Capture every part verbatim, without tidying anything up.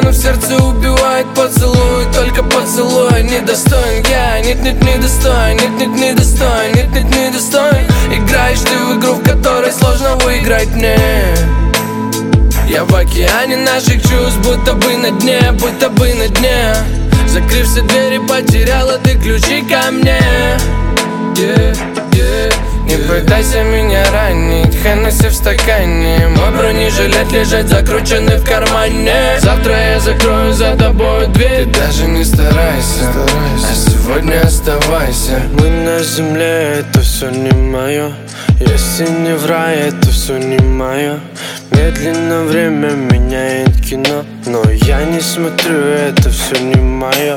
в сердце убивает поцелуй. Только поцелуй недостоин я. Нет, нет, не достоин, нет, нет, не достоин, нет, нет, не достоин. Играешь ты в игру, в которой сложно выиграть мне. Я в океане наших чувств, будто бы на дне, будто бы на дне. Закрыв все двери, потеряла ты ключи ко мне. yeah, yeah, Не yeah. пытайся меня ранить, Хеннесси в стакане. Мой бронежилет лежит закрученный в кармане. Завтра я закрою за тобой дверь. Ты даже не старайся, старайся. А сегодня оставайся. Мы на земле, это все не мое. Если не в рай, это все не мое. Медленно время меняет кино, но я не смотрю, это все не мое.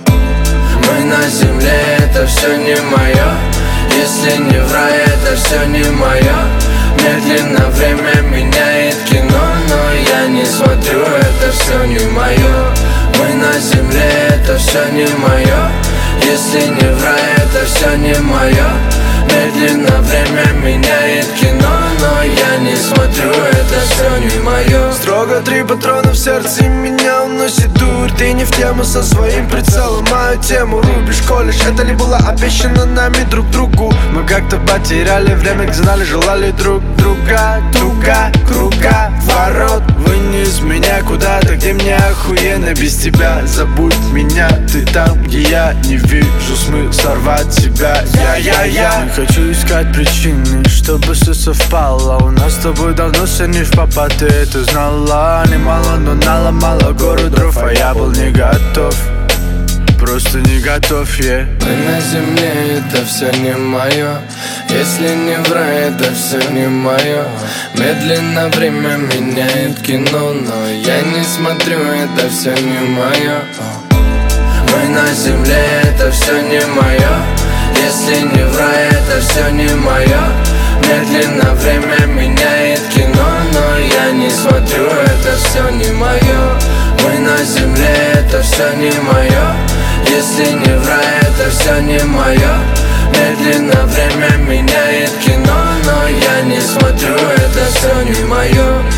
Мы на земле, это все не мое. Если не в рай, это все не мое. Медленно время меняет кино, но я не смотрю, это все не мое. Мы на земле, это все не мое. Если не в рай, это все не мое. Медленно время меняет кино, но я не смотрю, это все не мое. Строго три патрона в сердце, и меня уносит дурь. Ты не в тему со своим прицелом, мою тему рубишь, колешь. Это ли было обещано нами друг другу? Мы как-то потеряли время, знали, желали друг друга. Круга, круга, ворот. Вынес меня куда-то, где мне охуенно без тебя. Забудь меня, ты там, где я не вижу смысла рвать тебя. Я-я-я Не хочу искать причины, чтобы все совпало. У нас с тобой давно все не в попад, ты это знала. Немало, но наломала гору дров, а я был не готов. Просто не готов, yeah. Мы на земле, это все не мое. Если не в рай, это все не мое. Медленно время меняет кино, но я не смотрю, это все не мое. Мы на земле, это все не мое. Если не в рай, это все не мое. Медленно время меняет кино, но я не смотрю, это все не мое. Мы на земле, это все не мое. Если не в рай, это все не мое. Медленно время меняет кино, но я не смотрю, это все не мое.